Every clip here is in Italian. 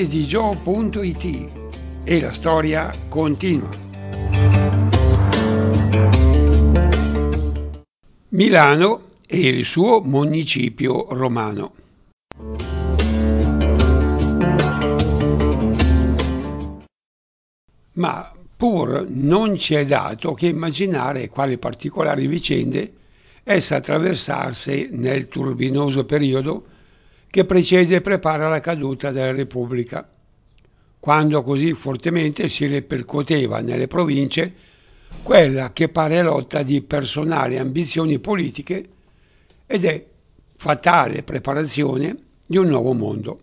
edigio.it e la storia continua. Milano e il suo municipio romano. Ma pur non ci è dato che immaginare quali particolari vicende essa attraversasse nel turbinoso periodo che precede e prepara la caduta della Repubblica, quando così fortemente si ripercuoteva nelle province quella che pare lotta di personali ambizioni politiche ed è fatale preparazione di un nuovo mondo.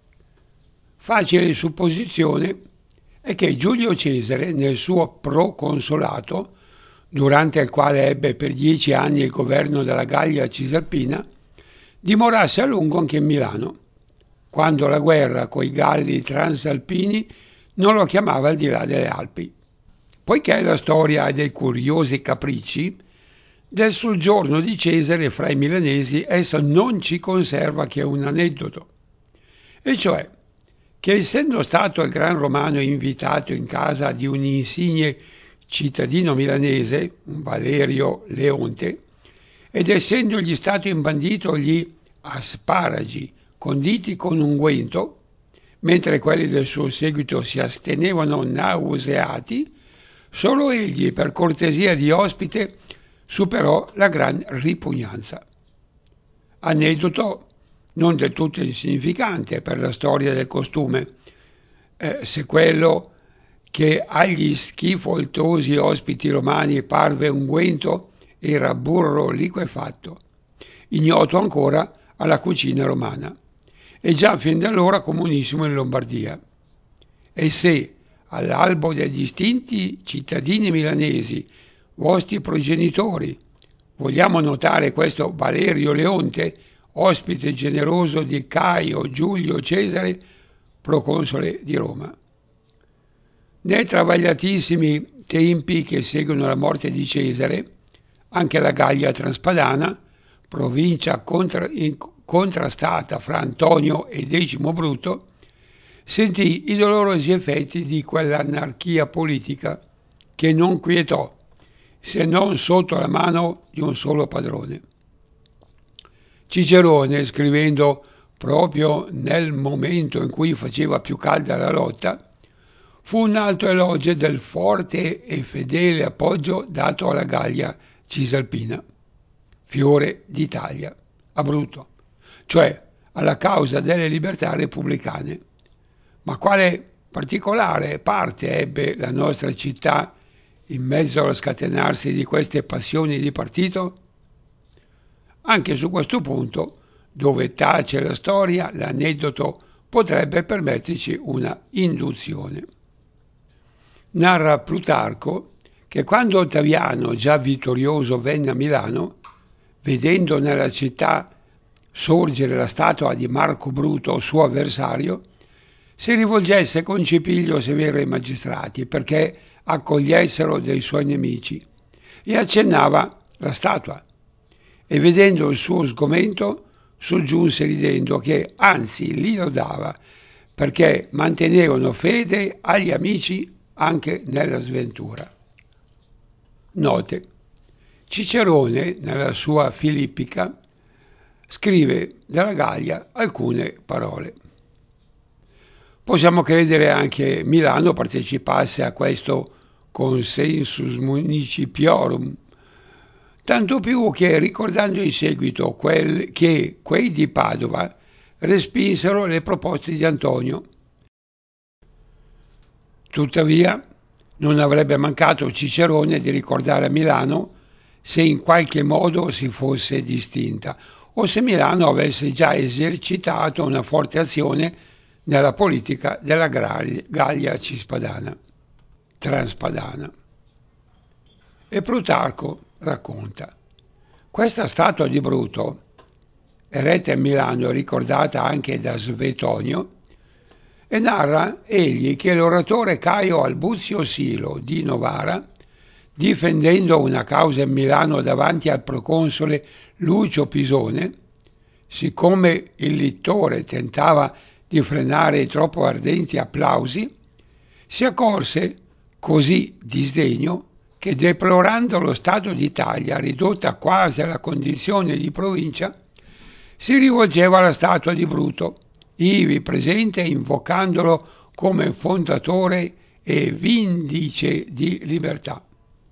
Facile supposizione è che Giulio Cesare, nel suo proconsolato, durante il quale ebbe per 10 anni il governo della Gallia Cisalpina, dimorasse a lungo anche in Milano, quando la guerra coi Galli transalpini non lo chiamava al di là delle Alpi. Poiché la storia ha dei curiosi capricci, del soggiorno di Cesare fra i milanesi esso non ci conserva che un aneddoto, e cioè che essendo stato il gran romano invitato in casa di un insigne cittadino milanese, un Valerio Leonte, ed essendogli stato imbandito gli asparagi conditi con unguento, mentre quelli del suo seguito si astenevano nauseati, solo egli per cortesia di ospite superò la gran ripugnanza. Aneddoto non del tutto insignificante per la storia del costume, se quello che agli schifoltosi ospiti romani parve unguento era burro liquefatto, ignoto ancora alla cucina romana, e già fin da allora comunissimo in Lombardia. E se all'albo dei distinti cittadini milanesi, vostri progenitori, vogliamo notare questo Valerio Leonte, ospite generoso di Caio Giulio Cesare, proconsole di Roma. Nei travagliatissimi tempi che seguono la morte di Cesare, anche la Gallia Transpadana, provincia contrastata fra Antonio e Decimo Bruto, sentì i dolorosi effetti di quell'anarchia politica che non quietò, se non sotto la mano di un solo padrone. Cicerone, scrivendo proprio nel momento in cui faceva più calda la lotta, fu un alto elogio del forte e fedele appoggio dato alla Gallia Cisalpina, fiore d'Italia, a Bruto, cioè alla causa delle libertà repubblicane. Ma quale particolare parte ebbe la nostra città in mezzo allo scatenarsi di queste passioni di partito? Anche su questo punto, dove tace la storia, l'aneddoto potrebbe permetterci una induzione. Narra Plutarco che quando Ottaviano, già vittorioso, venne a Milano, vedendo nella città sorgere la statua di Marco Bruto, suo avversario, si rivolgesse con cipiglio severo ai magistrati perché accogliessero dei suoi nemici e accennava la statua. E vedendo il suo sgomento soggiunse ridendo che anzi li lodava perché mantenevano fede agli amici anche nella sventura. Note. Cicerone, nella sua Filippica, scrive della Gallia alcune parole. Possiamo credere anche Milano partecipasse a questo consensus municipiorum, tanto più che ricordando in seguito che quei di Padova respinsero le proposte di Antonio. Tuttavia non avrebbe mancato Cicerone di ricordare a Milano se in qualche modo si fosse distinta o se Milano avesse già esercitato una forte azione nella politica della Gallia Transpadana. E Plutarco racconta: questa statua di Bruto, eretta a Milano e ricordata anche da Svetonio, e narra egli che l'oratore Caio Albuzio Silo di Novara, difendendo una causa in Milano davanti al proconsole Lucio Pisone, siccome il littore tentava di frenare i troppo ardenti applausi, si accorse, così di sdegno, che deplorando lo stato d'Italia ridotta quasi alla condizione di provincia, si rivolgeva alla statua di Bruto, ivi presente invocandolo come fondatore e vindice di libertà.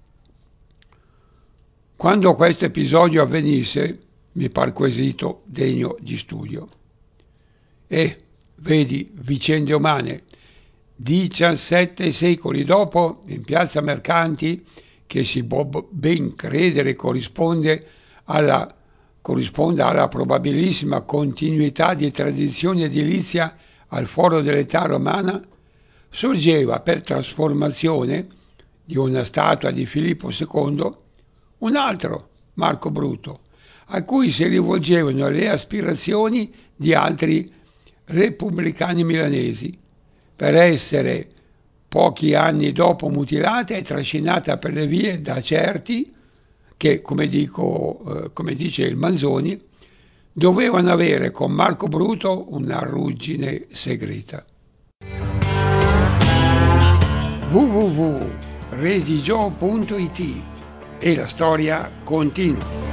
Quando questo episodio avvenisse, mi par quesito degno di studio. E, vedi, vicende umane, 17 secoli dopo, in piazza Mercanti, che si può ben credere corrisponda alla probabilissima continuità di tradizione edilizia al foro dell'età romana, sorgeva per trasformazione di una statua di Filippo II un altro Marco Bruto, a cui si rivolgevano le aspirazioni di altri repubblicani milanesi, per essere pochi anni dopo mutilata e trascinata per le vie da certi che, come dice il Manzoni, dovevano avere con Marco Bruto una ruggine segreta. www.redigio.it e la storia continua.